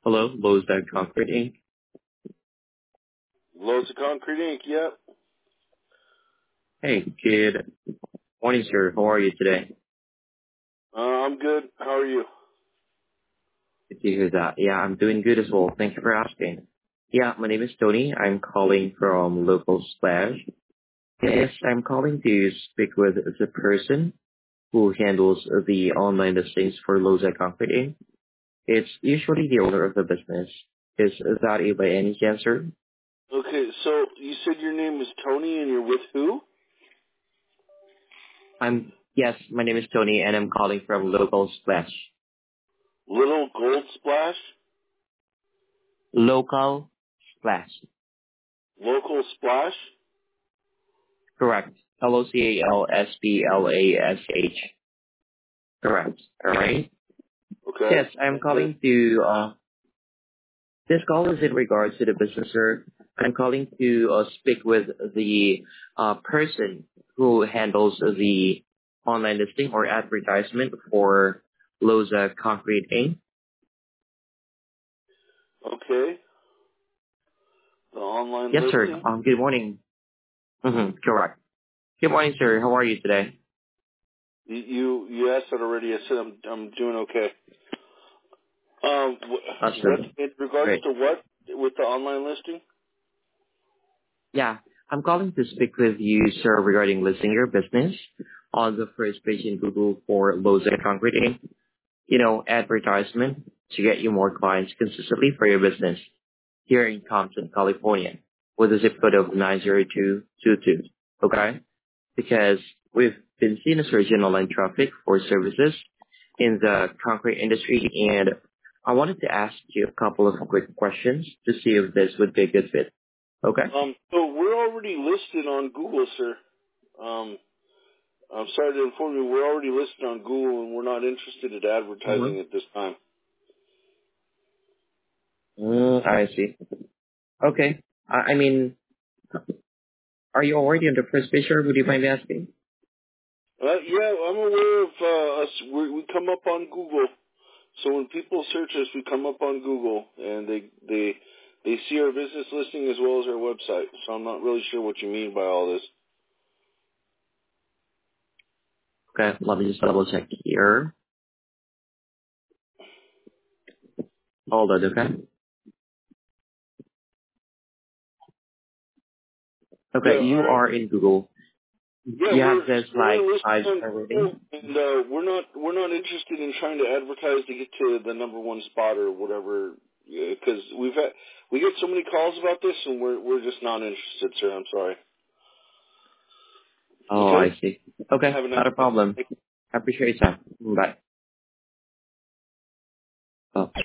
Hello, Lowe's Concrete Inc. Loads of Concrete Inc. Yep. Hey, good morning, sir. How are you today? I'm good. How are you? Good to hear that. Yeah, I'm doing good as well. Thank you for asking. Yeah, my name is Tony. I'm calling from Local Splash. Yes, I'm calling to speak with the person who handles the online listings for Lowe's Concrete Inc. It's usually the owner of the business. Is that you by any chance, sir? Okay, so you said your name is Tony and you're with who? Yes, my name is Tony and I'm calling from Local Splash. Little Gold Splash? Local Splash. Local Splash? Correct. LOCALSPLASH. Correct. All right. Okay. Yes, I'm And calling to, this call is in regards to the business, sir. I'm calling to speak with the person who handles the online listing or advertisement for Loza Concrete Inc. okay. The online Yes, sir. listing? Good morning. Correct. Good morning, sir. How are you today? You asked that already. I said I'm doing okay. What Awesome. in regards Great. to what with the online listing? Yeah, I'm calling to speak with you, sir, regarding listing your business on the first page in Google for Lowe's Concrete Inc. Advertisement to get you more clients consistently for your business here in Compton, California, with a zip code of 90222. Okay? Because we've been seeing a surge in online traffic for services in the concrete industry, and I wanted to ask you a couple of quick questions to see if this would be a good fit. Okay? So we're already listed on Google, sir. Um, I'm sorry to inform you, we're already listed on Google and we're not interested in advertising at this time. I see. Okay. I mean, are you already on the first page, or would you mind me asking? Yeah, I'm aware of us. We come up on Google. So when people search us, we come up on Google and they see our business listing as well as our website. So I'm not really sure what you mean by all this. Okay, let me just double check here. Hold on, okay? Yeah, Okay, all you right. are in Google. Yeah, You have this like we're listed five on star Google, rating. and we're not interested in trying to advertise to get to the number one spot or whatever. Because we get so many calls about this, and we're just not interested, sir. I'm sorry. Oh, I Okay. see. Okay, Have a nice not a day. problem. I appreciate your time. Bye. Oh.